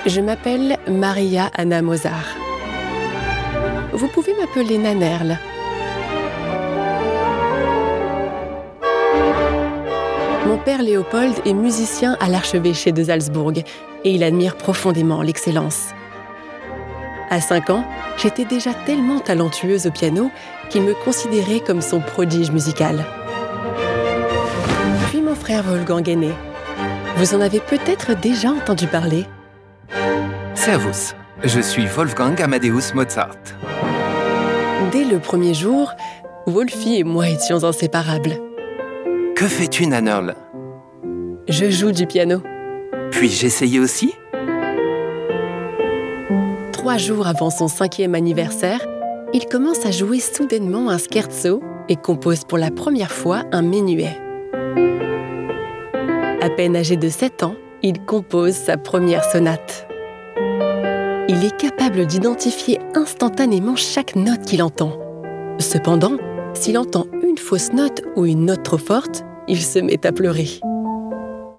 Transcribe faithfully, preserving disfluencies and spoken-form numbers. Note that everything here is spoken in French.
Je m'appelle Maria Anna Mozart. Vous pouvez m'appeler Nannerl. Mon père Léopold est musicien à l'archevêché de Salzbourg et il admire profondément l'excellence. À cinq ans, j'étais déjà tellement talentueuse au piano qu'il me considérait comme son prodige musical. Puis mon frère Wolfgang est né. Vous en avez peut-être déjà entendu parler. Servus, je suis Wolfgang Amadeus Mozart. Dès le premier jour, Wolfie et moi étions inséparables. Que fais-tu, Nannerl? Je joue du piano. Puis-je essayer aussi? Trois jours avant son cinquième anniversaire, il commence à jouer soudainement un scherzo et compose pour la première fois un menuet. À peine âgé de sept ans, il compose sa première sonate. Il est capable d'identifier instantanément chaque note qu'il entend. Cependant, s'il entend une fausse note ou une note trop forte, il se met à pleurer.